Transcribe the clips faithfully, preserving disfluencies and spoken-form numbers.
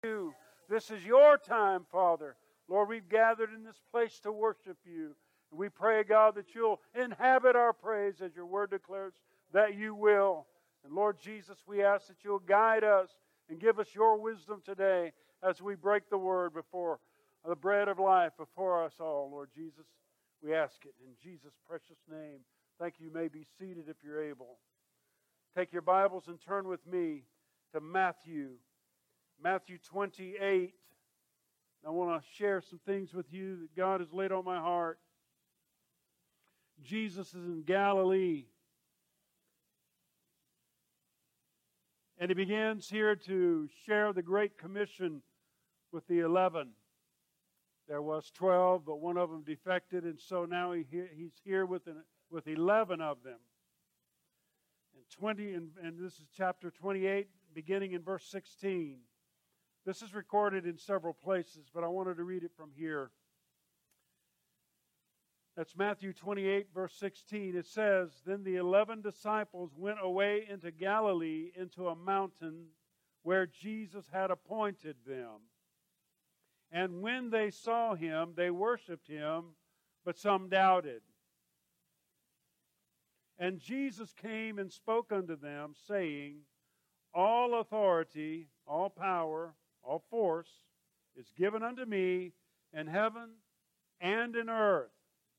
you. This is your time, Father. Lord, we've gathered in this place to worship you. And we pray, God, that you'll inhabit our praise as your word declares that you will. And Lord Jesus, we ask that you'll guide us and give us your wisdom today as we break the word before the bread of life before us all, Lord Jesus. We ask it in Jesus' precious name. Thank you. You may be seated if you're able. Take your Bibles and turn with me to Matthew. Matthew twenty-eight. I want to share some things with you that God has laid on my heart. Jesus is in Galilee. And he begins here to share the Great Commission with the eleven. There was twelve, but one of them defected, and so now he, he's here with, an, with eleven of them. And twenty, and, and this is chapter twenty-eight, beginning in verse sixteen. This is recorded in several places, but I wanted to read it from here. That's Matthew twenty-eight, verse sixteen. It says, "Then the eleven disciples went away into Galilee, into a mountain where Jesus had appointed them. And when they saw him, they worshipped him, but some doubted. And Jesus came and spoke unto them, saying, All authority, all power, all force is given unto me in heaven and in earth."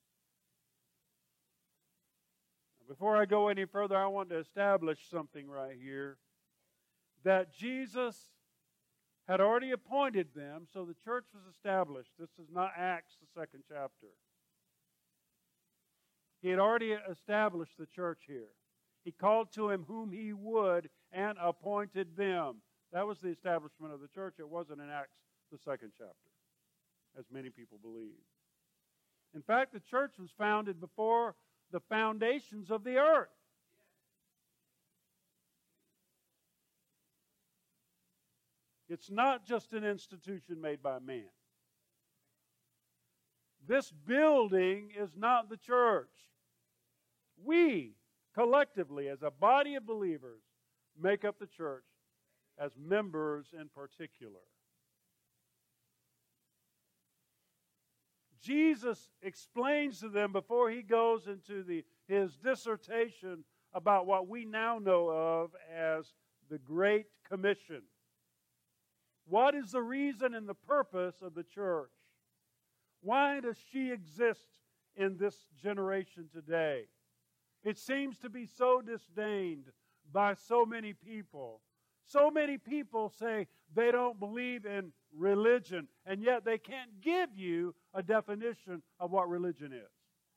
Before I go any further, I want to establish something right here. That Jesus had already appointed them, so the church was established. This is not Acts, the second chapter. He had already established the church here. He called to him whom he would and appointed them. That was the establishment of the church. It wasn't in Acts, the second chapter, as many people believe. In fact, the church was founded before the foundations of the earth. It's not just an institution made by man. This building is not the church. We, collectively, as a body of believers, make up the church as members in particular. Jesus explains to them before he goes into the, his dissertation about what we now know of as the Great Commission. What is the reason and the purpose of the church? Why does she exist in this generation today? It seems to be so disdained by so many people. So many people say they don't believe in religion, and yet they can't give you a definition of what religion is.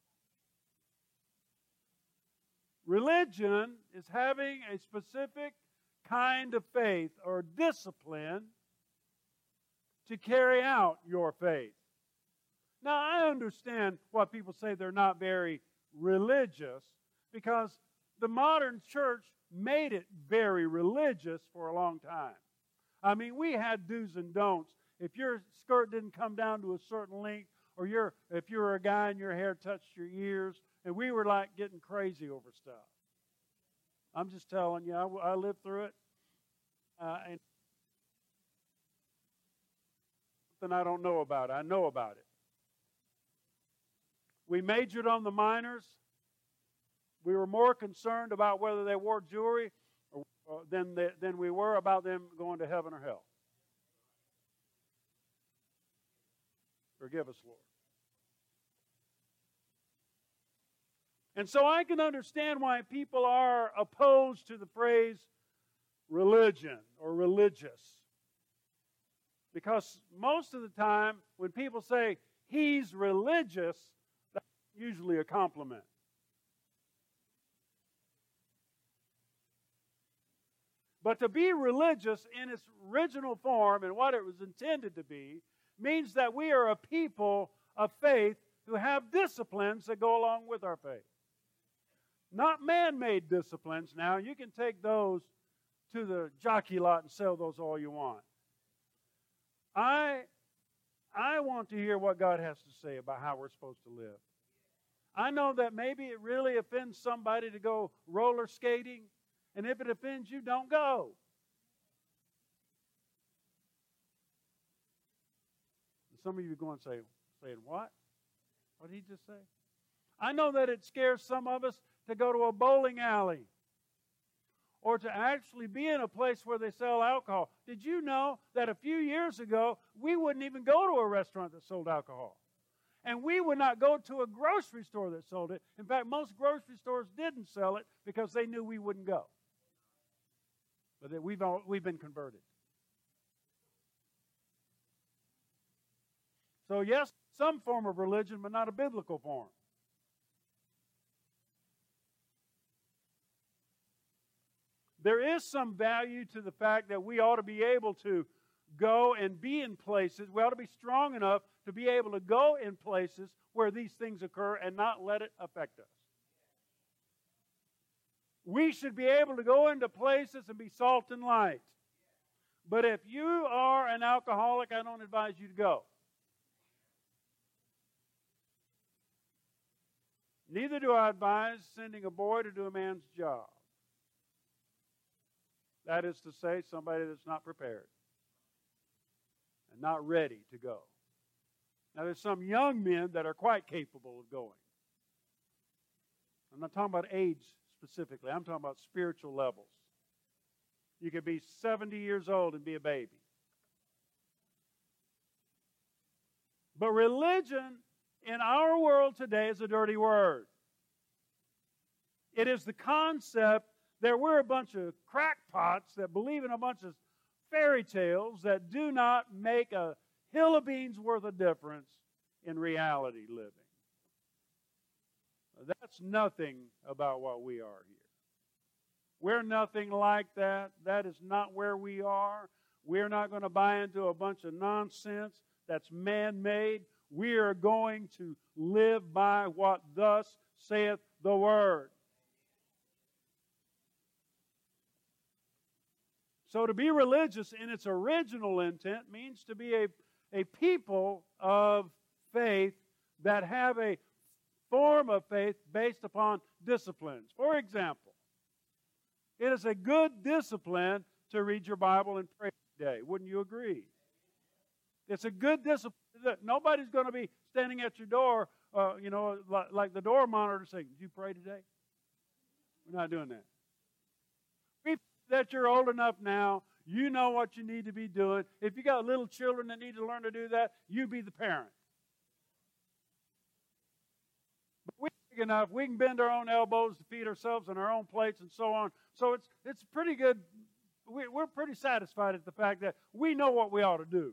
Religion is having a specific kind of faith or discipline to carry out your faith. Now, I understand why people say they're not very religious, because the modern church made it very religious for a long time. I mean, we had do's and don'ts. If your skirt didn't come down to a certain length, or you're, if you were a guy and your hair touched your ears, and we were like getting crazy over stuff. I'm just telling you, I, I lived through it. Uh, and something I don't know about it. I know about it. We majored on the minors. We were more concerned about whether they wore jewelry or, or, than, the, than we were about them going to heaven or hell. Forgive us, Lord. And so I can understand why people are opposed to the phrase religion or religious. Because most of the time, when people say, he's religious, that's usually a compliment. But to be religious in its original form and what it was intended to be means that we are a people of faith who have disciplines that go along with our faith. Not man-made disciplines. Now, you can take those to the jockey lot and sell those all you want. I, I want to hear what God has to say about how we're supposed to live. I know that maybe it really offends somebody to go roller skating, and if it offends you, don't go. some of you are going to say, saying, what? What did he just say? I know that it scares some of us to go to a bowling alley or to actually be in a place where they sell alcohol. Did you know that a few years ago, we wouldn't even go to a restaurant that sold alcohol? And we would not go to a grocery store that sold it. In fact, most grocery stores didn't sell it because they knew we wouldn't go. But that we've, all, we've been converted. So yes, some form of religion, but not a biblical form. There is some value to the fact that we ought to be able to go and be in places. We ought to be strong enough to be able to go in places where these things occur and not let it affect us. We should be able to go into places and be salt and light. But if you are an alcoholic, I don't advise you to go. Neither do I advise sending a boy to do a man's job. That is to say, somebody that's not prepared and not ready to go. Now, there's some young men that are quite capable of going. I'm not talking about age specifically. I'm talking about spiritual levels. You could be seventy years old and be a baby. But religion in our world today is a dirty word. It is the concept that we're a bunch of crackpots that believe in a bunch of fairy tales that do not make a hill of beans worth of difference in reality living. That's nothing about what we are here. We're nothing like that. That is not where we are. We're not going to buy into a bunch of nonsense that's man-made. We are going to live by what thus saith the Word. So to be religious in its original intent means to be a, a people of faith that have a form of faith based upon disciplines. For example, it is a good discipline to read your Bible and pray every day. Wouldn't you agree? It's a good discipline. Nobody's going to be standing at your door, uh, you know, like, like the door monitor saying, "Did you pray today?" We're not doing that. That you're old enough now, you know what you need to be doing. If you got little children that need to learn to do that, you be the parent. But we're big enough, we can bend our own elbows to feed ourselves on our own plates and so on. So it's it's pretty good. We, we're pretty satisfied at the fact that we know what we ought to do.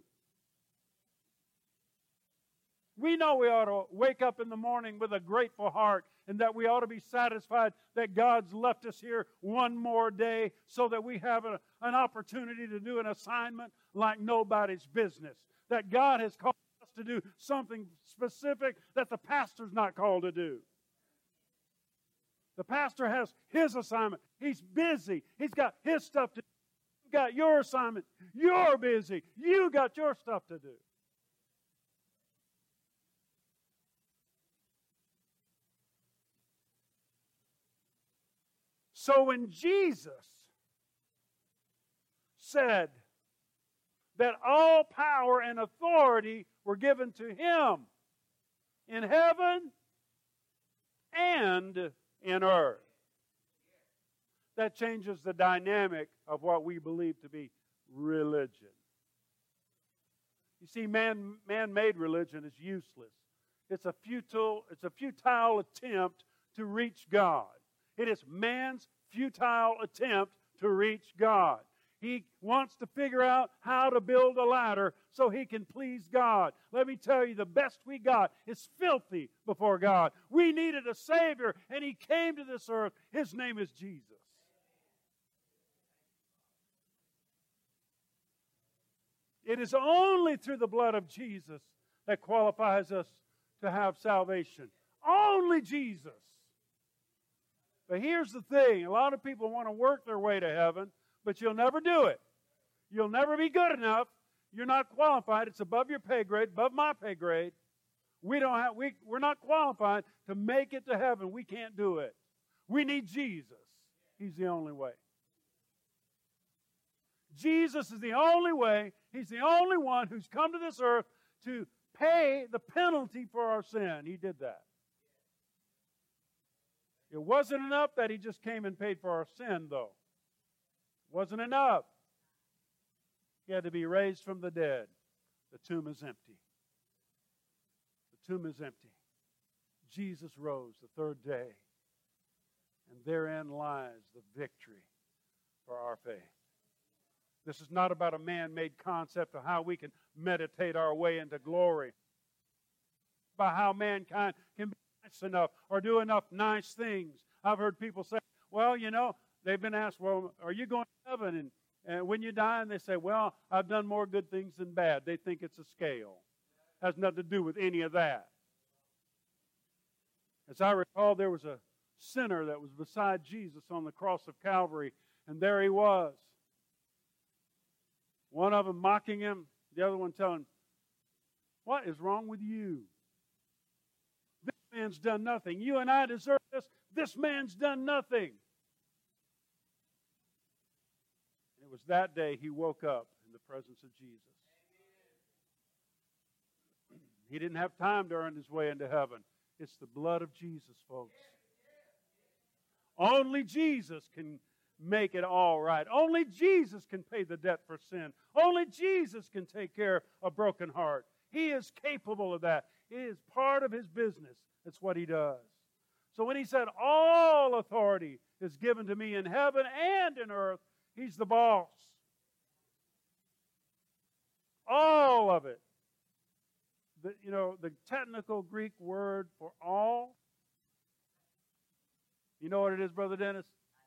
We know we ought to wake up in the morning with a grateful heart and that we ought to be satisfied that God's left us here one more day so that we have a, an opportunity to do an assignment like nobody's business. That God has called us to do something specific that the pastor's not called to do. The pastor has his assignment. He's busy. He's got his stuff to do. You've got your assignment. You're busy. You got your stuff to do. So when Jesus said that all power and authority were given to Him in heaven and in earth, that changes the dynamic of what we believe to be religion. You see, man, man-made religion is useless. It's a futile, it's a futile attempt to reach God. It is man's futile attempt to reach God. He wants to figure out how to build a ladder so he can please God. Let me tell you, the best we got is filthy before God. We needed a Savior, and He came to this earth. His name is Jesus. It is only through the blood of Jesus that qualifies us to have salvation. Only Jesus. But here's the thing. A lot of people want to work their way to heaven, but you'll never do it. You'll never be good enough. You're not qualified. It's above your pay grade, above my pay grade. We don't have, we, we're not qualified to make it to heaven. We can't do it. We need Jesus. He's the only way. Jesus is the only way. He's the only one who's come to this earth to pay the penalty for our sin. He did that. It wasn't enough that He just came and paid for our sin, though. It wasn't enough. He had to be raised from the dead. The tomb is empty. The tomb is empty. Jesus rose the third day, and therein lies the victory for our faith. This is not about a man-made concept of how we can meditate our way into glory, about how mankind can be nice enough or do enough nice things. I've heard people say, well, you know, they've been asked, well, are you going to heaven? And, and when you die, and they say, well, I've done more good things than bad. They think it's a scale. It has nothing to do with any of that. As I recall, there was a sinner that was beside Jesus on the cross of Calvary, and there he was. One of them mocking him, the other one telling him, what is wrong with you? This man's done nothing. You and I deserve this. This man's done nothing. And it was that day he woke up in the presence of Jesus. He didn't have time to earn his way into heaven. It's the blood of Jesus, folks. Only Jesus can make it all right. Only Jesus can pay the debt for sin. Only Jesus can take care of a broken heart. He is capable of that. It is part of His business. It's what He does. So when He said, all authority is given to me in heaven and in earth, He's the boss. All of it. The, you know, the technical Greek word for all, you know what it is, Brother Dennis?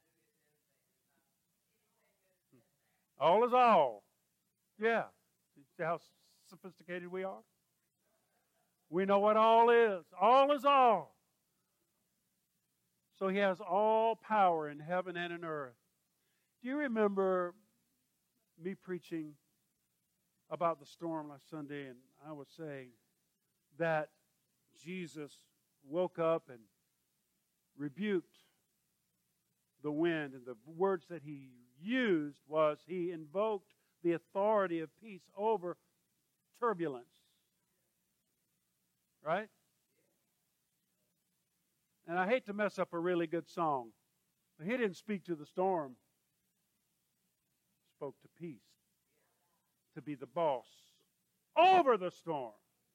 All is all. Yeah. See how sophisticated we are? We know what all is. All is all. So He has all power in heaven and in earth. Do you remember me preaching about the storm last Sunday, and I was saying that Jesus woke up and rebuked the wind, and the words that He used was He invoked the authority of peace over turbulence. Right? And I hate to mess up a really good song, but He didn't speak to the storm. He spoke to peace, to be the boss over the storm.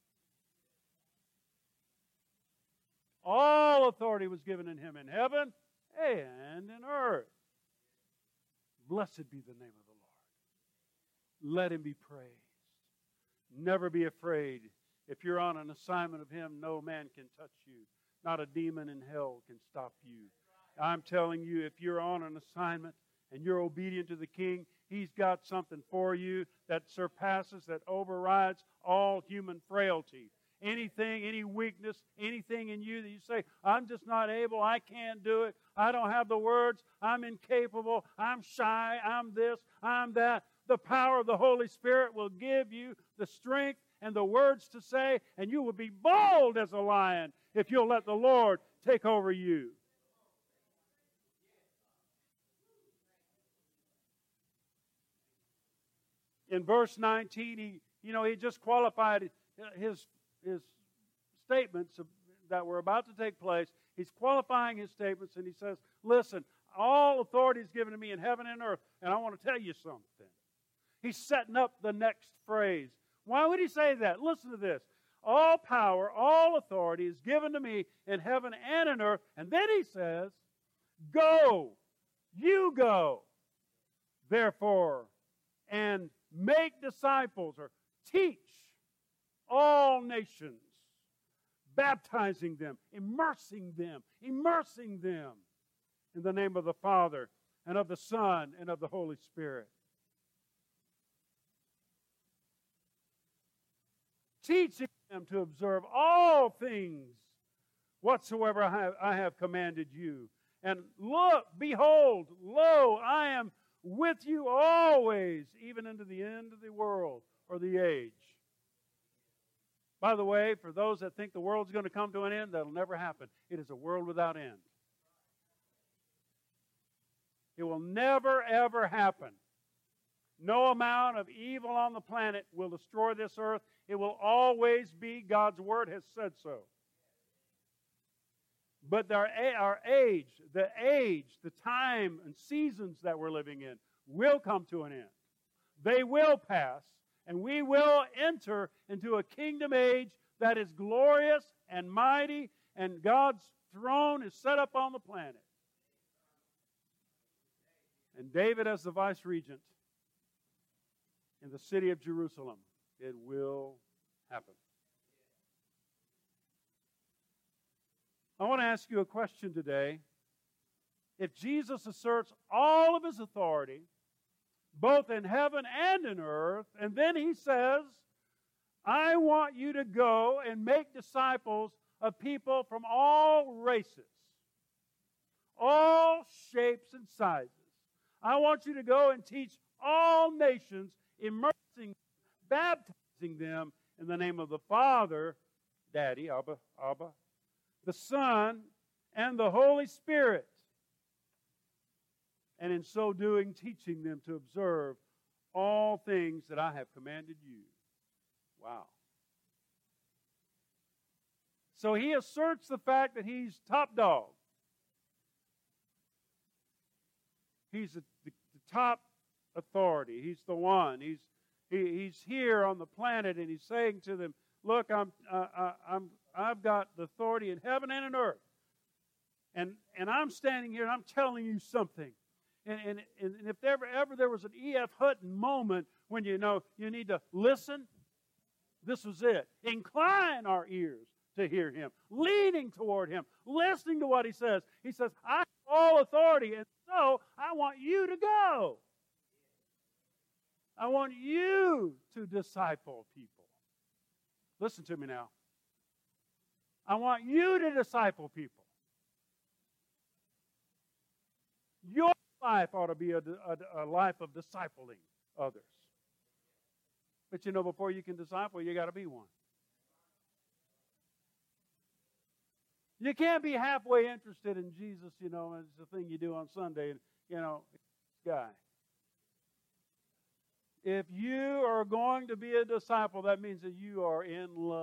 All authority was given in Him in heaven and in earth. Blessed be the name of the Lord. Let Him be praised. Never be afraid. If you're on an assignment of Him, no man can touch you. Not a demon in hell can stop you. I'm telling you, if you're on an assignment and you're obedient to the King, He's got something for you that surpasses, that overrides all human frailty. Anything, any weakness, anything in you that you say, I'm just not able, I can't do it, I don't have the words, I'm incapable, I'm shy, I'm this, I'm that. The power of the Holy Spirit will give you the strength and the words to say, and you will be bold as a lion if you'll let the Lord take over you. In verse nineteen, he, you know, he just qualified his his statements that were about to take place. He's qualifying his statements, and he says, listen, all authority is given to me in heaven and earth, and I want to tell you something. He's setting up the next phrase. Why would he say that? Listen to this. All power, all authority is given to me in heaven and in earth. And then he says, go, you go, therefore, and make disciples or teach all nations, baptizing them, immersing them, immersing them in the name of the Father and of the Son and of the Holy Spirit. Teaching them to observe all things whatsoever I have, I have commanded you. And look, behold, lo, I am with you always, even unto the end of the world or the age. By the way, for those that think the world's going to come to an end, that'll never happen. It is a world without end. It will never, ever happen. No amount of evil on the planet will destroy this earth. It will always be, God's Word has said so. But our, our age, the age, the time and seasons that we're living in will come to an end. They will pass, and we will enter into a kingdom age that is glorious and mighty, and God's throne is set up on the planet. And David as the vice regent in the city of Jerusalem, it will happen. I want to ask you a question today. If Jesus asserts all of his authority, both in heaven and in earth, and then he says, I want you to go and make disciples of people from all races, all shapes and sizes. I want you to go and teach all nations, immersing, baptizing them in the name of the Father, Daddy, Abba, Abba, the Son, and the Holy Spirit. And in so doing, teaching them to observe all things that I have commanded you. Wow. So he asserts the fact that he's top dog. He's the, the, the top authority. He's the one. He's he, he's here on the planet, and he's saying to them, "Look, I'm uh, uh, I'm I've got the authority in heaven and in earth, and and I'm standing here and I'm telling you something." And, and, and if there ever, ever there was an E F. Hutton moment when you know you need to listen, this was it. Incline our ears to hear him, leaning toward him, listening to what he says. He says, I have all authority, and so I want you to go. I want you to disciple people. Listen to me now. I want you to disciple people. Your life ought to be a, a, a life of discipling others. But you know, before you can disciple, you got to be one. You can't be halfway interested in Jesus, you know, it's the thing you do on Sunday, and, you know, guy. If you are going to be a disciple, that means that you are in love.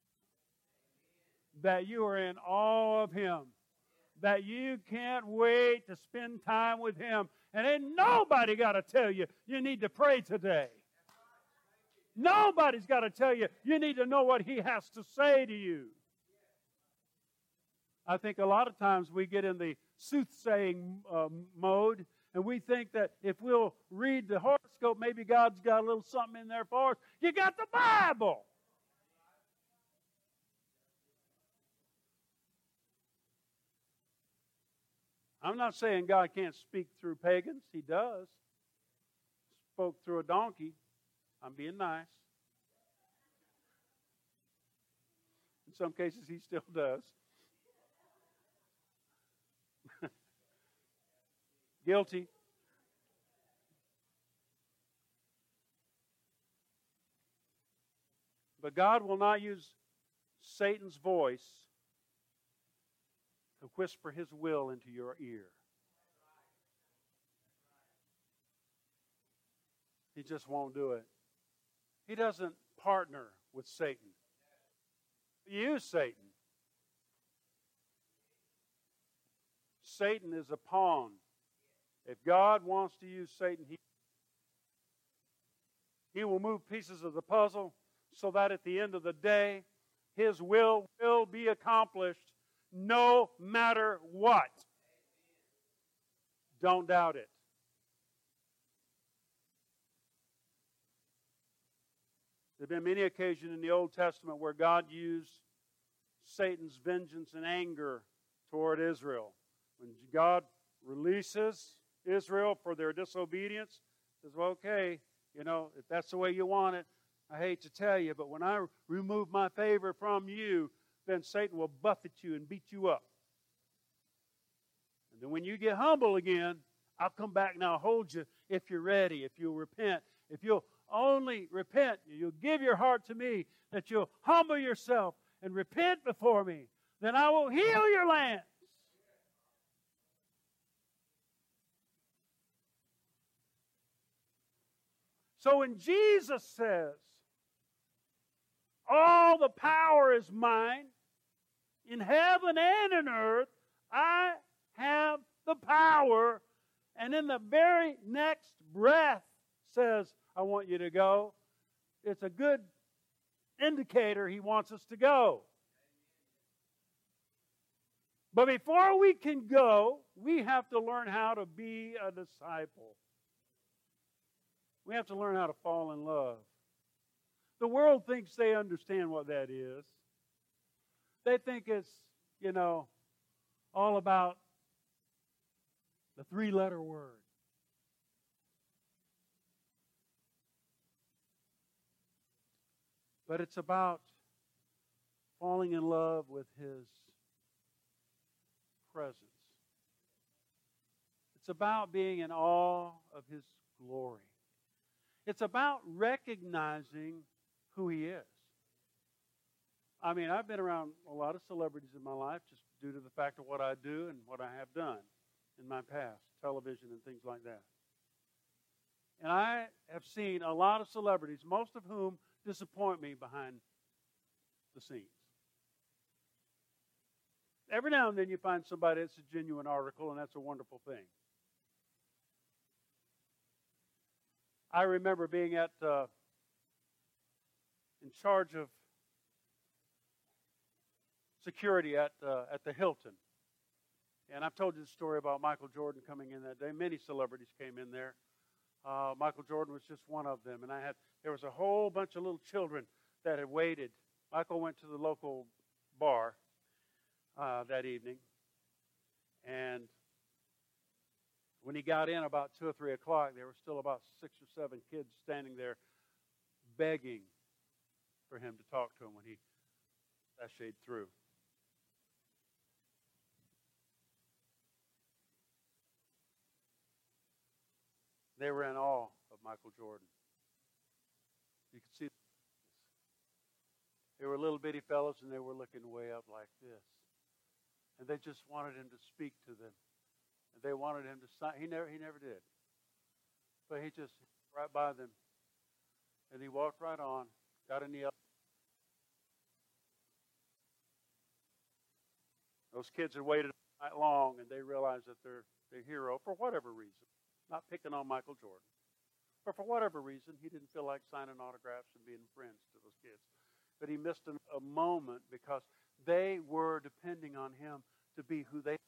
That you are in awe of him. That you can't wait to spend time with him. And ain't nobody got to tell you, you need to pray today. Nobody's got to tell you, you need to know what he has to say to you. I think a lot of times we get in the soothsaying uh, mode, and we think that if we'll read the horoscope, maybe God's got a little something in there for us. You got the Bible. I'm not saying God can't speak through pagans. He does. Spoke through a donkey. I'm being nice. In some cases, he still does. Guilty. But God will not use Satan's voice to whisper his will into your ear. He just won't do it. He doesn't partner with Satan. Use Satan. Satan is a pawn. If God wants to use Satan, he, he will move pieces of the puzzle so that at the end of the day, his will will be accomplished no matter what. Don't doubt it. There have been many occasions in the Old Testament where God used Satan's vengeance and anger toward Israel. When God releases Israel for their disobedience, says, well, okay, you know, if that's the way you want it, I hate to tell you, but when I remove my favor from you, then Satan will buffet you and beat you up. And then when you get humble again, I'll come back and I'll hold you if you're ready, if you'll repent. If you'll only repent, you'll give your heart to me, that you'll humble yourself and repent before me, then I will heal your land. So when Jesus says, all the power is mine, in heaven and in earth, I have the power, and in the very next breath says, I want you to go, it's a good indicator He wants us to go. But before we can go, we have to learn how to be a disciple. We have to learn how to fall in love. The world thinks they understand what that is. They think it's, you know, all about the three-letter word. But it's about falling in love with His presence. It's about being in awe of His glory. It's about recognizing who He is. I mean, I've been around a lot of celebrities in my life just due to the fact of what I do and what I have done in my past, television and things like that. And I have seen a lot of celebrities, most of whom disappoint me behind the scenes. Every now and then you find somebody that's a genuine article, and that's a wonderful thing. I remember being at uh, in charge of security at uh, at the Hilton, and I've told you the story about Michael Jordan coming in that day. Many celebrities came in there. Uh, Michael Jordan was just one of them, and I had there was a whole bunch of little children that had waited. Michael went to the local bar uh, that evening, and when he got in about two or three o'clock, there were still about six or seven kids standing there begging for him to talk to them when he sashayed through. They were in awe of Michael Jordan. You could see they were little bitty fellows, and they were looking way up like this. And they just wanted him to speak to them. And they wanted him to sign. He never, he never did. But he just right by them. And he walked right on, got in the elevator. Those kids had waited all night long, and they realized that their, their hero, for whatever reason, not picking on Michael Jordan, but for whatever reason, he didn't feel like signing autographs and being friends to those kids. But he missed a, a moment because they were depending on him to be who they are.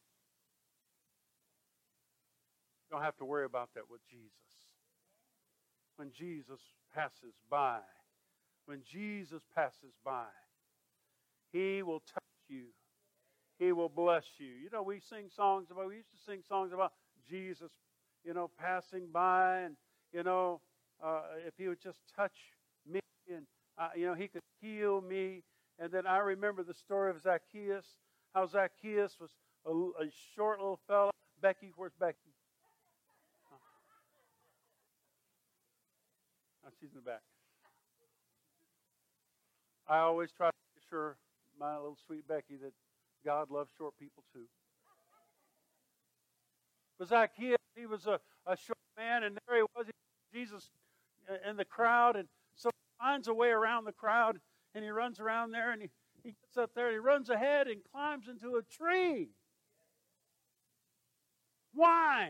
You don't have to worry about that with Jesus. When Jesus passes by, when Jesus passes by, He will touch you. He will bless you. You know, we sing songs about, we used to sing songs about Jesus, you know, passing by, and, you know, uh, if He would just touch me, and, uh, you know, He could heal me. And then I remember the story of Zacchaeus, how Zacchaeus was a, a short little fellow. Becky, where's Becky? Oh, she's in the back. I always try to assure my little sweet Becky that God loves short people too. But Zacchaeus, he was a, a short man, and there he was, Jesus in the crowd, and so he finds a way around the crowd, and he runs around there, and he, he gets up there, and he runs ahead and climbs into a tree. Why?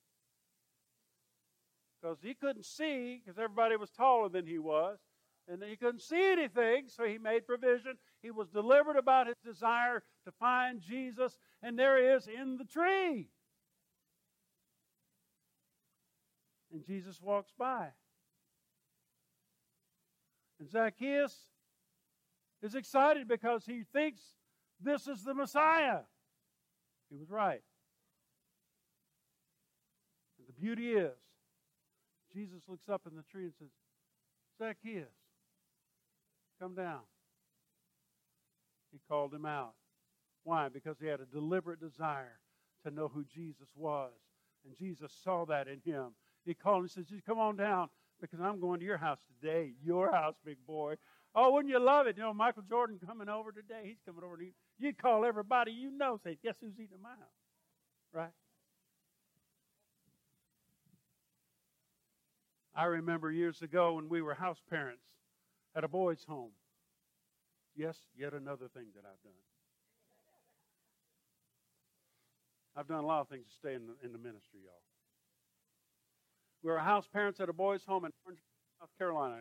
Because he couldn't see, because everybody was taller than he was, and he couldn't see anything, so he made provision. He was delivered about his desire to find Jesus, and there he is in the tree. And Jesus walks by. And Zacchaeus is excited because he thinks this is the Messiah. He was right. And the beauty is, Jesus looks up in the tree and says, Zacchaeus, come down. He called him out. Why? Because he had a deliberate desire to know who Jesus was. And Jesus saw that in him. He called and says, come on down, because I'm going to your house today. Your house, big boy. Oh, wouldn't you love it? You know, Michael Jordan coming over today. He's coming over. To you call everybody you know. Say, guess who's eating at my house? Right? I remember years ago when we were house parents at a boys' home. Yes, yet another thing that I've done. I've done a lot of things to stay in the, in the ministry, y'all. We were house parents at a boys' home in Orange, South Carolina.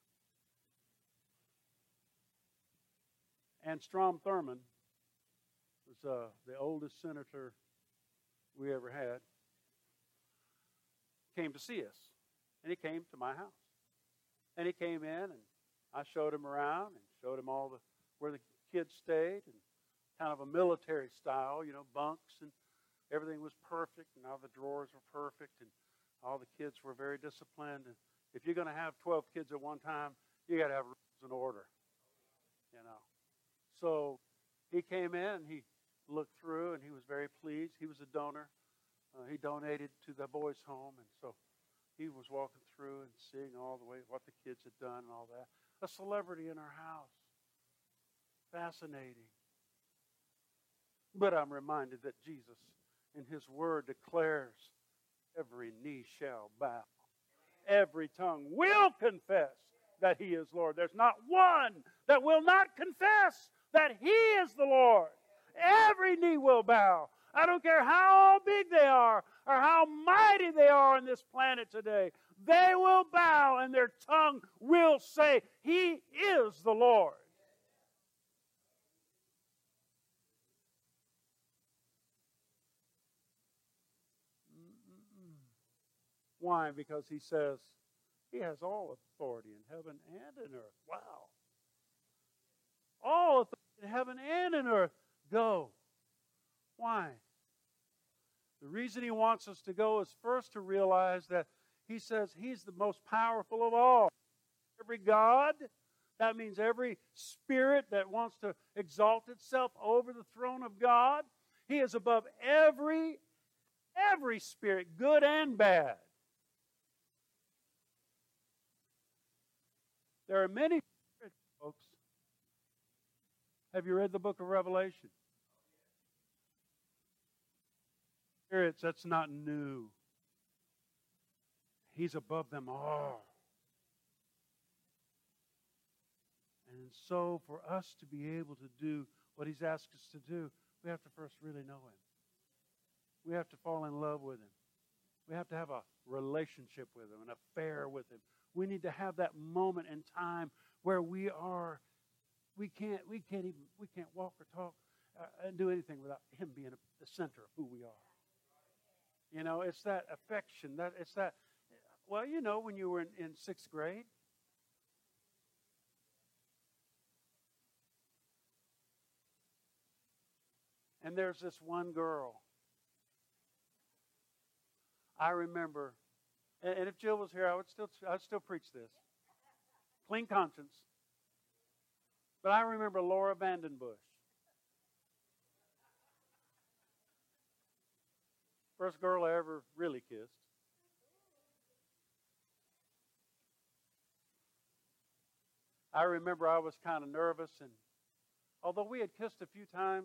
And Strom Thurmond was uh, the oldest senator we ever had. Came to see us. And he came to my house. And he came in, and I showed him around and showed him all the where the kids stayed, and kind of a military style, you know, bunks, and everything was perfect, and all the drawers were perfect, and all the kids were very disciplined. And if you're going to have twelve kids at one time, you got to have rules and order, you know. So he came in, he looked through, and he was very pleased. He was a donor. Uh, he donated to the boys' home, and so he was walking through and seeing all the way what the kids had done and all that. A celebrity in our house. Fascinating. But I'm reminded that Jesus, in his word, declares every knee shall bow. Every tongue will confess that he is Lord. There's not one that will not confess that he is the Lord. Every knee will bow. I don't care how big they are or how mighty they are on this planet today. They will bow and their tongue will say, he is the Lord. Why? Because he says he has all authority in heaven and in earth. Wow. All authority in heaven and in earth. Go. Why? The reason he wants us to go is first to realize that he says he's the most powerful of all. Every God, that means every spirit that wants to exalt itself over the throne of God, he is above every, every spirit, good and bad. There are many spirits, folks. Have you read the book of Revelation? Spirits, that's not new. He's above them all. And so for us to be able to do what he's asked us to do, we have to first really know him. We have to fall in love with him. We have to have a relationship with him, an affair with him. We need to have that moment in time where we are, we can't, we can't even, we can't walk or talk uh, and do anything without him being a, the center of who we are. You know, it's that affection, that it's that, well, you know, when you were in, in sixth grade, and there's this one girl. I remember, and, and if Jill was here, I would still, I would still preach this. Clean conscience. But I remember Laura Vandenbush. First girl I ever really kissed. I remember I was kind of nervous, and although we had kissed a few times,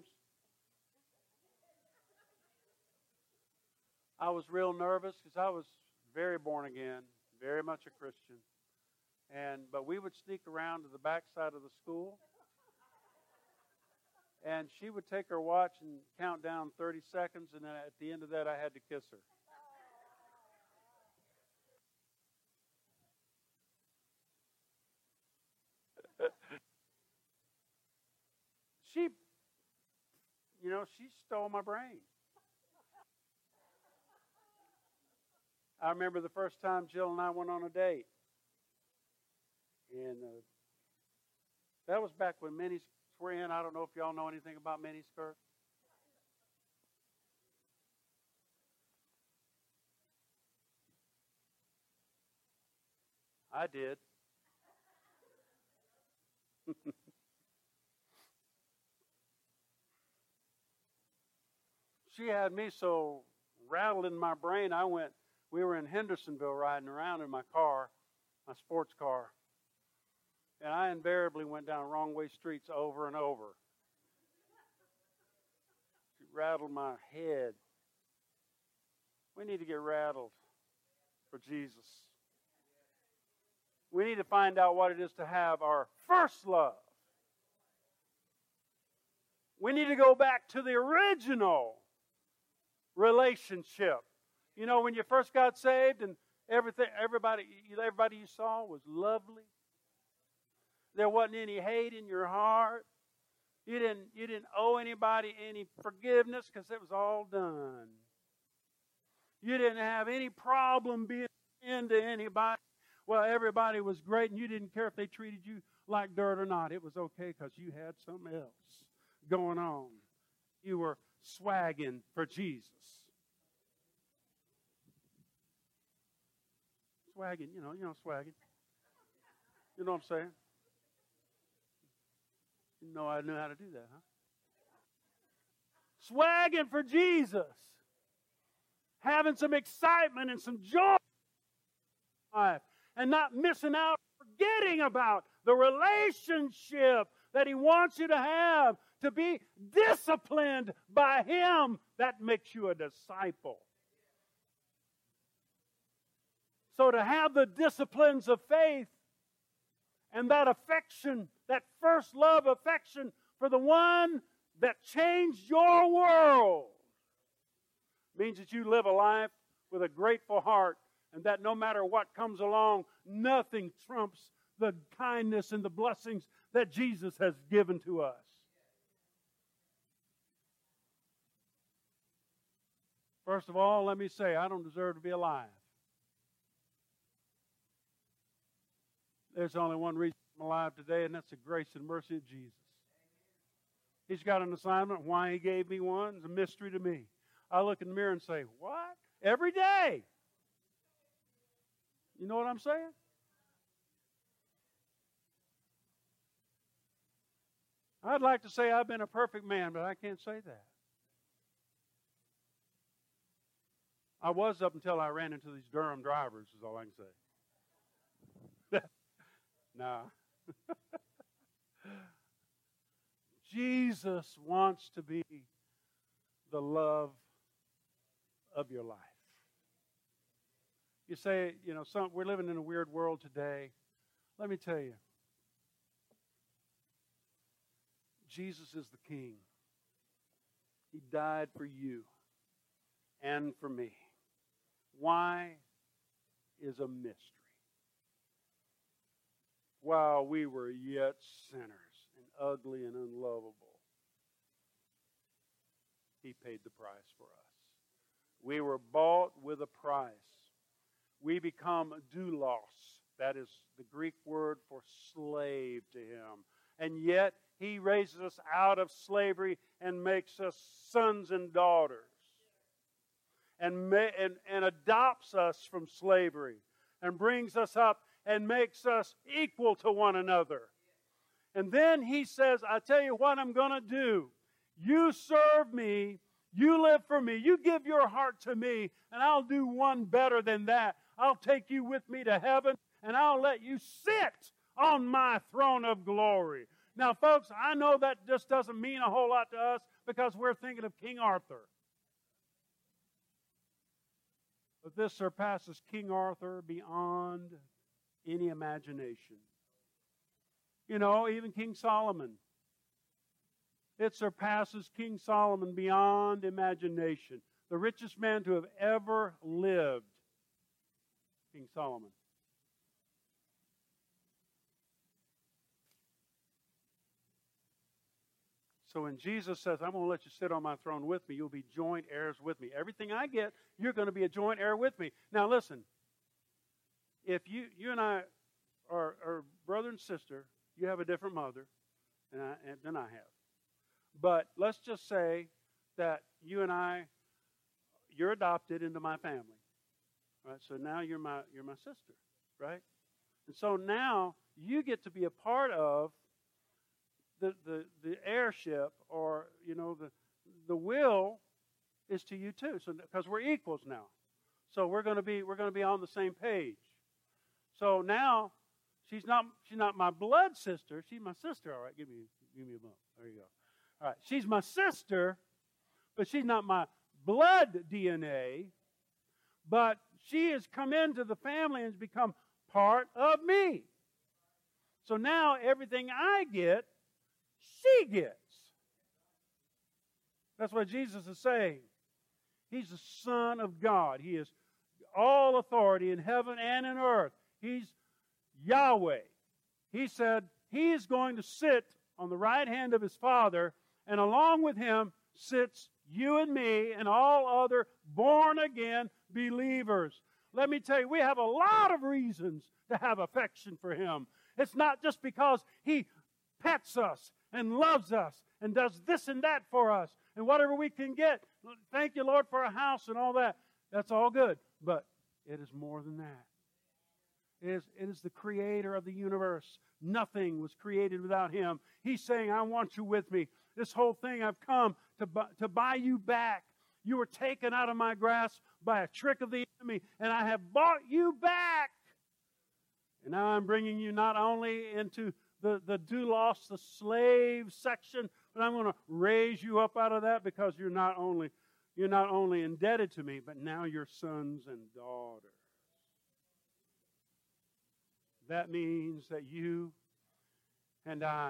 I was real nervous because I was very born again, very much a Christian. And but we would sneak around to the back side of the school, and she would take her watch and count down thirty seconds, and then at the end of that, I had to kiss her. She, you know, she stole my brain. I remember the first time Jill and I went on a date. And uh, that was back when mini skirts were in. I don't know if y'all know anything about mini skirts. I did. She had me so rattled in my brain, I went, we were in Hendersonville riding around in my car, my sports car, and I invariably went down wrong way streets over and over. She rattled my head. We need to get rattled for Jesus. we need to find out what it is to have our first love. We need to go back to the original relationship. You know, when you first got saved and everything, everybody, everybody you saw was lovely. There wasn't any hate in your heart. You didn't, you didn't owe anybody any forgiveness because it was all done. You didn't have any problem being into anybody. Well, everybody was great, and you didn't care if they treated you like dirt or not. It was okay because you had something else going on. You were swagging for Jesus. Swagging, you know, you know, swagging. You know what I'm saying? You know I knew how to do that, huh? Swagging for Jesus. Having some excitement and some joy in life. And not missing out, forgetting about the relationship that He wants you to have, to be disciplined by Him. That makes you a disciple. So to have the disciplines of faith and that affection, that first love affection for the one that changed your world, means that you live a life with a grateful heart, and that no matter what comes along, nothing trumps the kindness and the blessings that Jesus has given to us. First of all, let me say, I don't deserve to be alive. There's only one reason I'm alive today, and that's the grace and mercy of Jesus. He's got an assignment. Why He gave me one is a mystery to me. I look in the mirror and say, what? Every day. You know what I'm saying? I'd like to say I've been a perfect man, but I can't say that. I was up until I ran into these Durham drivers, is all I can say. Nah. Jesus wants to be the love of your life. You say, you know, some, we're living in a weird world today. Let me tell you, Jesus is the King. He died for you and for me. Why is a mystery. While we were yet sinners and ugly and unlovable, He paid the price for us. We were bought with a price. We become doulos. That is the Greek word for slave to Him. And yet He raises us out of slavery and makes us sons and daughters. And, ma- and, and adopts us from slavery. And brings us up and makes us equal to one another. And then He says, I tell you what I'm going to do. You serve me. You live for me. You give your heart to me. And I'll do one better than that. I'll take you with me to heaven. And I'll let you sit on my throne of glory. Now, folks, I know that just doesn't mean a whole lot to us because we're thinking of King Arthur. But this surpasses King Arthur beyond any imagination. You know, even King Solomon. It surpasses King Solomon beyond imagination. The richest man to have ever lived, King Solomon. So when Jesus says, I'm going to let you sit on my throne with me, you'll be joint heirs with me. Everything I get, you're going to be a joint heir with me. Now listen, if you you and I are, are brother and sister, you have a different mother and I, and, than I have. But let's just say that you and I, you're adopted into my family. Right? So now you're my you're my sister, right? And so now you get to be a part of the the, the heirship, or you know, the the will is to you too. So because we're equals now. So we're gonna be we're gonna be on the same page. So now she's not she's not my blood sister, she's my sister, all right. Give me give me a bump. There you go. All right, she's my sister, but she's not my blood D N A, but she has come into the family and has become part of me. So now everything I get, she gets. That's what Jesus is saying. He's the Son of God. He is all authority in heaven and in earth. He's Yahweh. He said He is going to sit on the right hand of His Father, and along with Him sits you and me and all other born-again believers. Let me tell you, we have a lot of reasons to have affection for Him. It's not just because He pets us and loves us and does this and that for us and whatever we can get. Thank you, Lord, for a house and all that. That's all good. But it is more than that. It is, it is the creator of the universe. Nothing was created without Him. He's saying, I want you with me. This whole thing, I've come to, bu- to buy you back. You were taken out of my grasp by a trick of the enemy, and I have bought you back. And now I'm bringing you not only into the, the doulos, the slave section, but I'm going to raise you up out of that, because you're not only you're not only indebted to me, but now you're sons and daughters. That means that you and I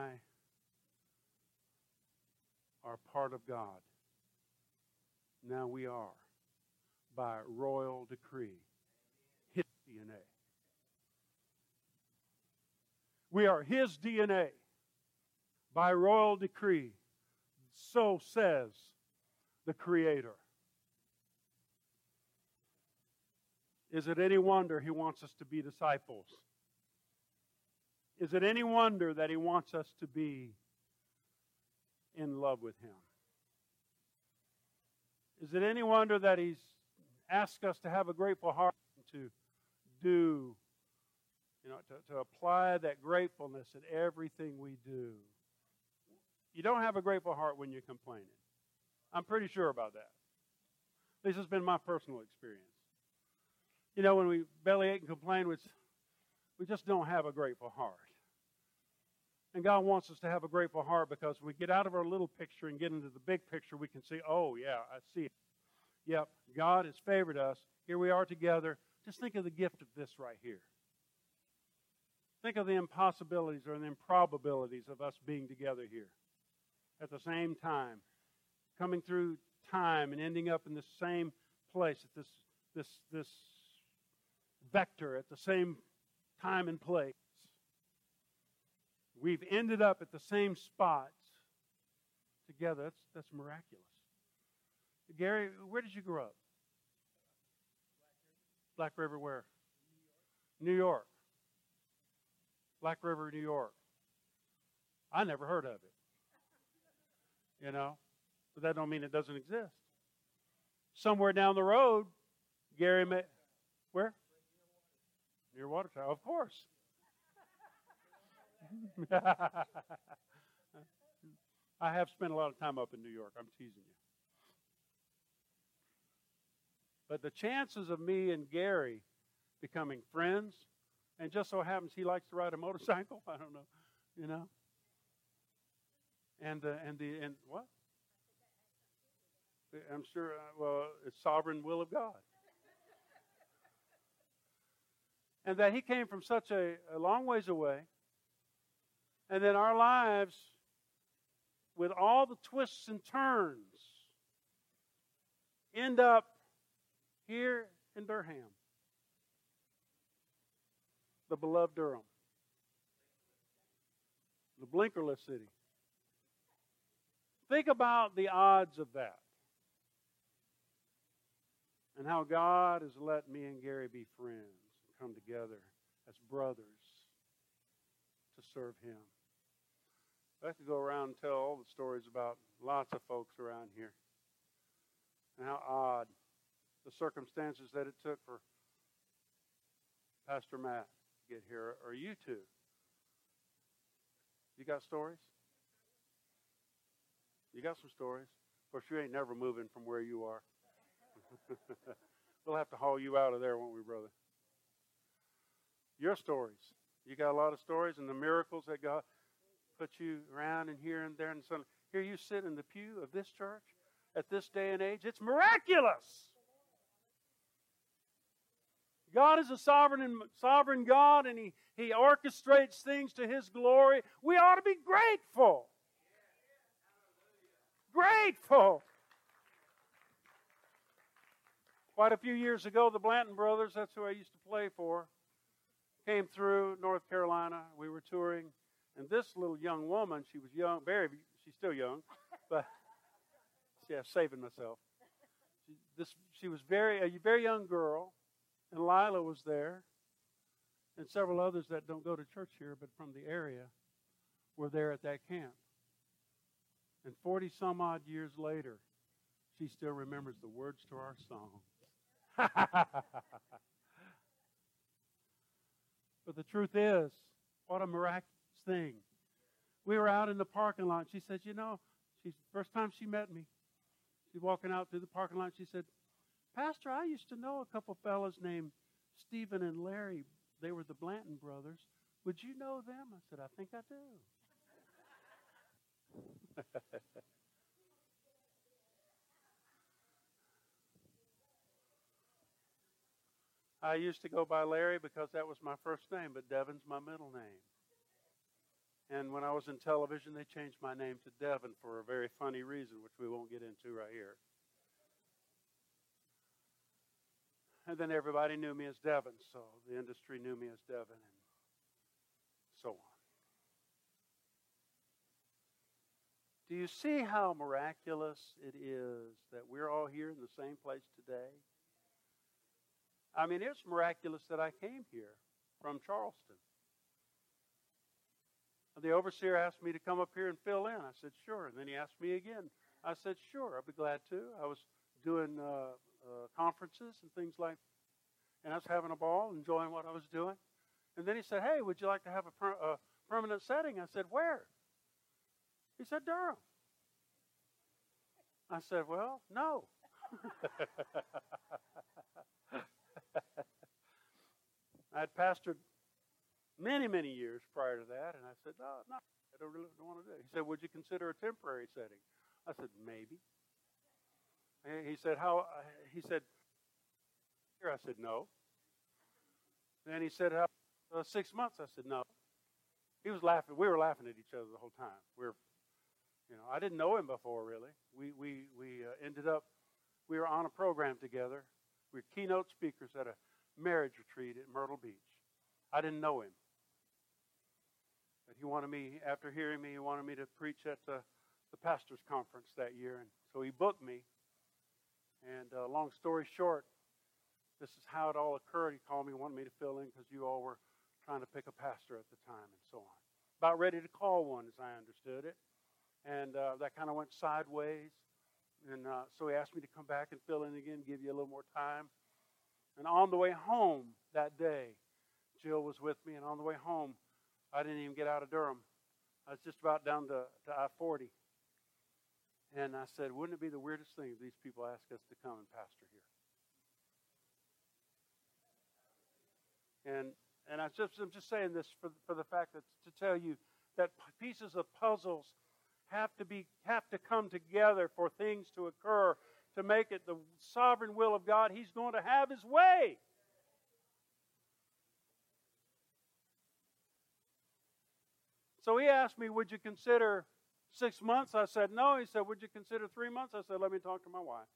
are part of God. Now we are, by royal decree, His D N A. We are His D N A by royal decree. So says the Creator. Is it any wonder He wants us to be disciples? Is it any wonder that He wants us to be in love with Him? Is it any wonder that He's asked us to have a grateful heart and to do, you know, to, to apply that gratefulness in everything we do? You don't have a grateful heart when you're complaining. I'm pretty sure about that. This has been my personal experience. You know, when we bellyache and complain, we, we just don't have a grateful heart. And God wants us to have a grateful heart, because when we get out of our little picture and get into the big picture, we can see, oh, yeah, I see it. Yep, God has favored us. Here we are together. Just think of the gift of this right here. Think of the impossibilities or the improbabilities of us being together here at the same time, coming through time and ending up in the same place at this, this, this vector at the same time and place. We've ended up at the same spots together. That's, that's miraculous. Gary, where did you grow up? Black River where? New York. Black River, New York. I never heard of it. You know? But that don't mean it doesn't exist. Somewhere down the road, Gary may... Where? Near Watertown, of course. I have spent a lot of time up in New York. I'm teasing you. But the chances of me and Gary becoming friends, and just so happens he likes to ride a motorcycle, I don't know, you know. And uh, and the and what? I'm sure. Uh, well, it's sovereign will of God. And that he came from such a, a long ways away. And then our lives, with all the twists and turns, end up here in Durham, the beloved Durham, the blinkerless city. Think about the odds of that, and how God has let me and Gary be friends and come together as brothers to serve Him. I could go around and tell all the stories about lots of folks around here, and how odd the circumstances that it took for Pastor Matt to get here, or you two. You got stories? You got some stories? Of course, you ain't never moving from where you are. We'll have to haul you out of there, won't we, brother? Your stories. You got a lot of stories, and the miracles that God put you around and here and there, and suddenly here you sit in the pew of this church at this day and age. It's miraculous. God is a sovereign and sovereign God, and He, He orchestrates things to His glory. We ought to be grateful. Grateful. Quite a few years ago, the Blanton brothers, that's who I used to play for, came through North Carolina. We were touring, and this little young woman, she was young, very, she's still young, but yeah, saving myself. She, this, she was very a very young girl, and Lila was there, and several others that don't go to church here, but from the area, were there at that camp. And forty some odd years later, she still remembers the words to our song. But the truth is, what a miraculous thing. We were out in the parking lot. She said, you know, she's first time she met me. She's walking out through the parking lot. She said, Pastor, I used to know a couple fellas named Stephen and Larry. They were the Blanton brothers. Would you know them? I said, I think I do. I used to go by Larry because that was my first name, but Devon's my middle name. And when I was in television, they changed my name to Devon for a very funny reason, which we won't get into right here. And then everybody knew me as Devon, so the industry knew me as Devon, and so on. Do you see how miraculous it is that we're all here in the same place today? I mean, it's miraculous that I came here from Charleston. The overseer asked me to come up here and fill in. I said, sure. And then he asked me again. I said, sure, I'll be glad to. I was doing uh, uh, conferences and things like that. And I was having a ball, enjoying what I was doing. And then he said, hey, would you like to have a, per- a permanent setting? I said, where? He said, Durham. I said, well, no. I had pastored many, many years prior to that, and I said, no, no, I don't really don't want to do it. He said, would you consider a temporary setting? I said, maybe. He said, how? He said, here. I said, no. Then he said, how, uh, six months? I said, no. He was laughing. We were laughing at each other the whole time. We were, you know, I didn't know him before, really. We, we, we uh, ended up, we were on a program together. We were keynote speakers at a marriage retreat at Myrtle Beach. I didn't know him. But he wanted me, after hearing me, he wanted me to preach at the, the pastor's conference that year. And so he booked me. And uh, long story short, this is how it all occurred. He called me, wanted me to fill in because you all were trying to pick a pastor at the time and so on. About ready to call one, as I understood it. And uh, that kind of went sideways. And uh, so he asked me to come back and fill in again, give you a little more time. And on the way home that day, Jill was with me, and on the way home, I didn't even get out of Durham. I was just about down to, to I forty. And I said, wouldn't it be the weirdest thing if these people ask us to come and pastor here? And and I just, I'm just saying this for, for the fact that to tell you that pieces of puzzles have to be have to come together for things to occur to make it the sovereign will of God. He's going to have His way. So he asked me, would you consider six months? I said, no. He said, would you consider three months? I said, let me talk to my wife.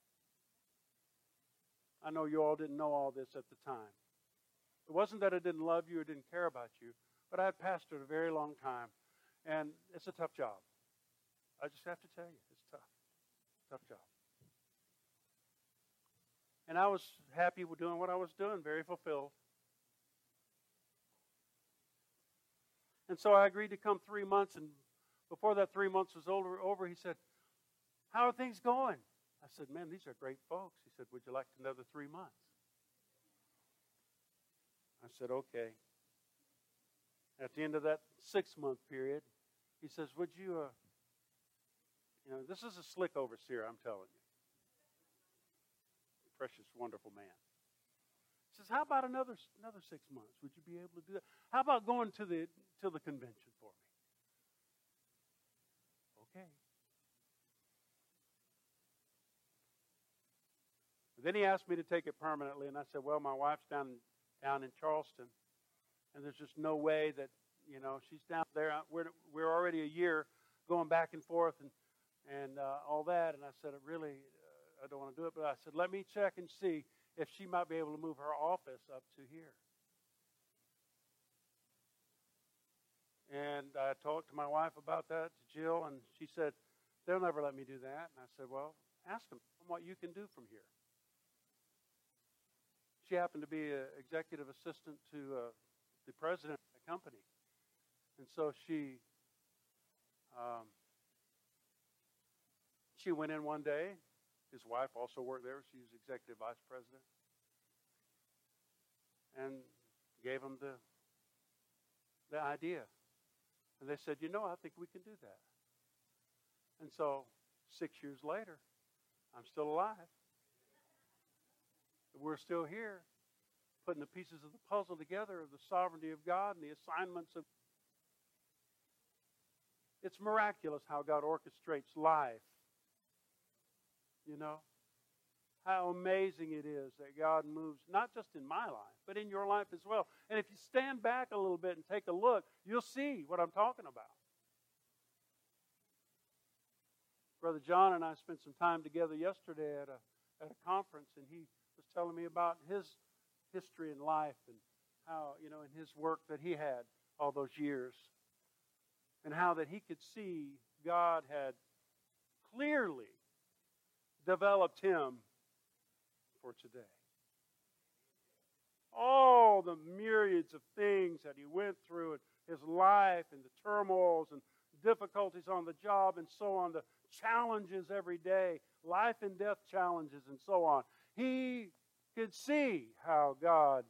I know you all didn't know all this at the time. It wasn't that I didn't love you or didn't care about you, but I had pastored a very long time, and it's a tough job. I just have to tell you, it's tough. Tough job. And I was happy with doing what I was doing, very fulfilled. And so I agreed to come three months, and before that three months was over, over, he said, how are things going? I said, man, these are great folks. He said, would you like another three months? I said, okay. At the end of that six-month period, he says, would you, uh, you know, this is a slick overseer, I'm telling you. Precious, wonderful man. He says, how about another another six months? Would you be able to do that? How about going to the to the convention for me? Okay. Then he asked me to take it permanently, and I said, well, my wife's down in down in Charleston. And there's just no way that, you know, she's down there. We're, we're already a year going back and forth and, and uh, all that. And I said, I really, uh, I don't want to do it. But I said, let me check and see if she might be able to move her office up to here. And I talked to my wife about that, to Jill, and she said, they'll never let me do that. And I said, well, ask them what you can do from here. She happened to be an executive assistant to uh, the president of the company. And so she um, she went in one day. His wife also worked there. She was executive vice president. And gave him the, the idea. And they said, you know, I think we can do that. And so six years later, I'm still alive. We're still here, putting the pieces of the puzzle together of the sovereignty of God and the assignments of. It's miraculous how God orchestrates life. You know, how amazing it is that God moves, not just in my life, but in your life as well. And if you stand back a little bit and take a look, you'll see what I'm talking about. Brother John and I spent some time together yesterday at a, at a conference, and he was telling me about his history in life and how, you know, in his work that he had all those years, and how that he could see God had clearly developed him for today. All the myriads of things that he went through in his life and the turmoils and difficulties on the job and so on, the challenges every day, life and death challenges and so on. He could see how God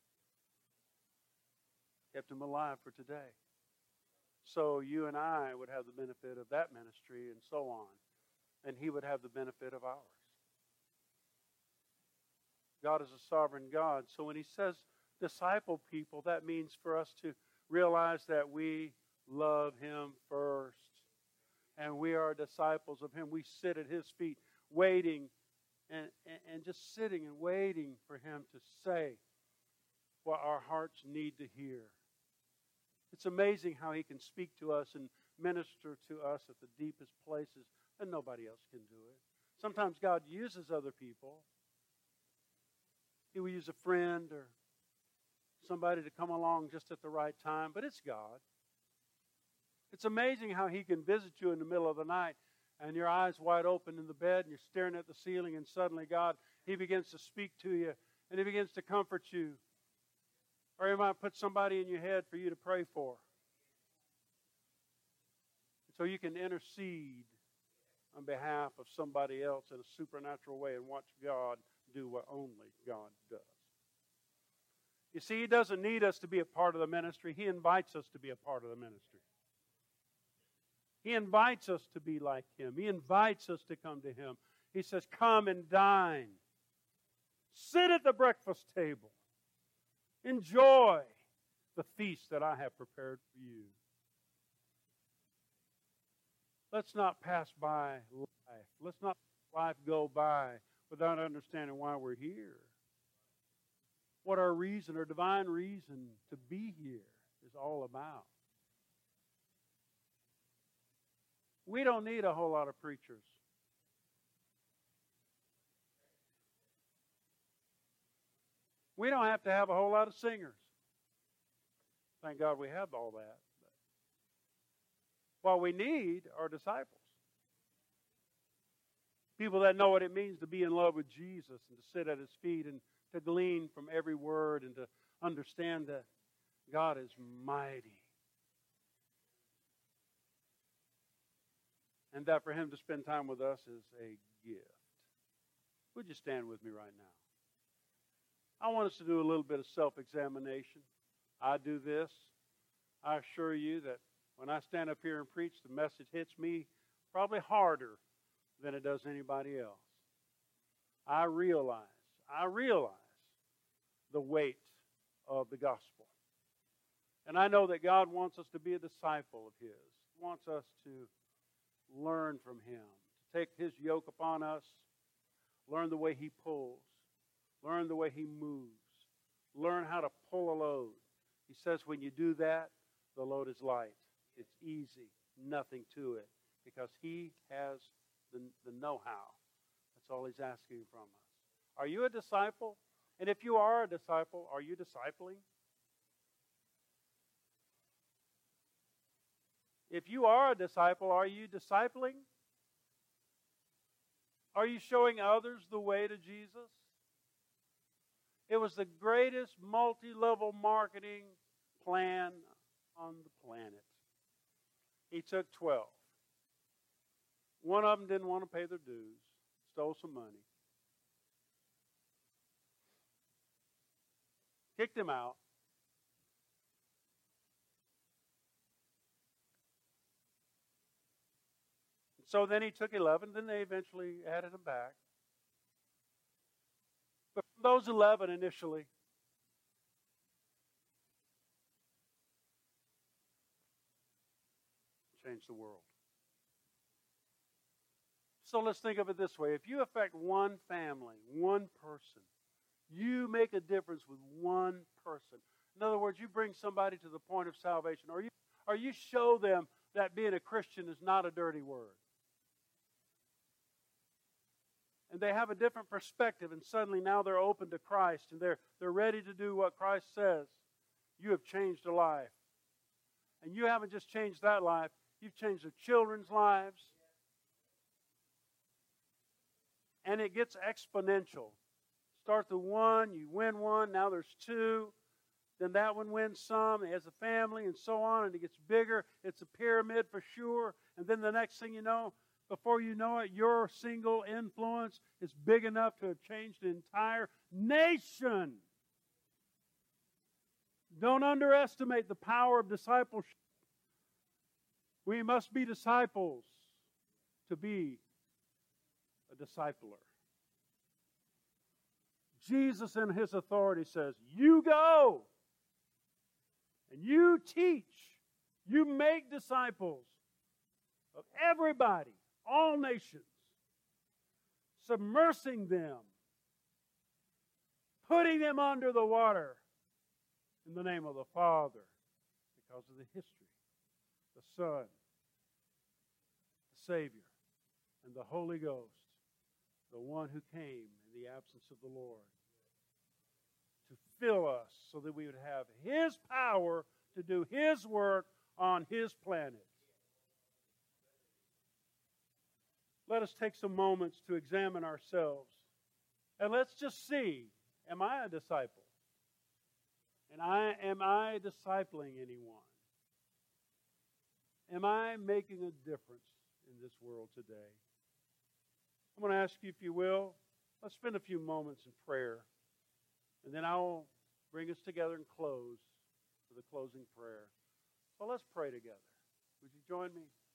kept him alive for today. So you and I would have the benefit of that ministry and so on. And he would have the benefit of ours. God is a sovereign God. So when he says disciple people, that means for us to realize that we love him first. And we are disciples of him. We sit at his feet waiting and, and, and just sitting and waiting for him to say what our hearts need to hear. It's amazing how he can speak to us and minister to us at the deepest places, and nobody else can do it. Sometimes God uses other people. He will use a friend or somebody to come along just at the right time, but it's God. It's amazing how he can visit you in the middle of the night and your eyes wide open in the bed and you're staring at the ceiling, and suddenly God, he begins to speak to you and he begins to comfort you. Or he might put somebody in your head for you to pray for. So you can intercede on behalf of somebody else in a supernatural way and watch God do what only God does. You see, he doesn't need us to be a part of the ministry. He invites us to be a part of the ministry. He invites us to be like him. He invites us to come to him. He says, come and dine. Sit at the breakfast table. Enjoy the feast that I have prepared for you. Let's not pass by life. Let's not let life go by without understanding why we're here. What our reason, our divine reason to be here is all about. We don't need a whole lot of preachers. We don't have to have a whole lot of singers. Thank God we have all that. What we need are disciples. People that know what it means to be in love with Jesus and to sit at his feet and to glean from every word and to understand that God is mighty. And that for him to spend time with us is a gift. Would you stand with me right now? I want us to do a little bit of self-examination. I do this. I assure you that when I stand up here and preach, the message hits me probably harder than it does anybody else. I realize, I realize the weight of the gospel. And I know that God wants us to be a disciple of his. He wants us to learn from him, to take his yoke upon us, learn the way he pulls, learn the way he moves, learn how to pull a load. He says when you do that, the load is light. It's easy, nothing to it, because He has the, the know-how. That's all He's asking from us. Are you a disciple? And if you are a disciple, are you discipling? If you are a disciple, are you discipling? Are you showing others the way to Jesus? It was the greatest multi-level marketing plan on the planet. He took twelve. One of them didn't want to pay their dues, stole some money, kicked him out. So then he took eleven, then they eventually added him back. But from those eleven initially, changed the world. So let's think of it this way. If you affect one family, one person, you make a difference with one person. In other words, you bring somebody to the point of salvation, or you, or you show them that being a Christian is not a dirty word. And they have a different perspective, and suddenly now they're open to Christ, and they're, they're ready to do what Christ says. You have changed a life. And you haven't just changed that life, you've changed their children's lives. And it gets exponential. Start with one, you win one, now there's two. Then that one wins some, it has a family, and so on, and it gets bigger. It's a pyramid for sure. And then the next thing you know, before you know it, your single influence is big enough to have changed an entire nation. Don't underestimate the power of discipleship. We must be disciples to be a discipler. Jesus in His authority says, you go and you teach, you make disciples of everybody, all nations, submersing them, putting them under the water in the name of the Father, because of the history, the Son, the Savior, and the Holy Ghost, the one who came in the absence of the Lord to fill us so that we would have His power to do His work on His planet. Let us take some moments to examine ourselves. And let's just see, am I a disciple? And I, am I discipling anyone? Am I making a difference in this world today? I'm going to ask you, if you will, let's spend a few moments in prayer. And then I will bring us together and close with a closing prayer. So let's pray together. Would you join me?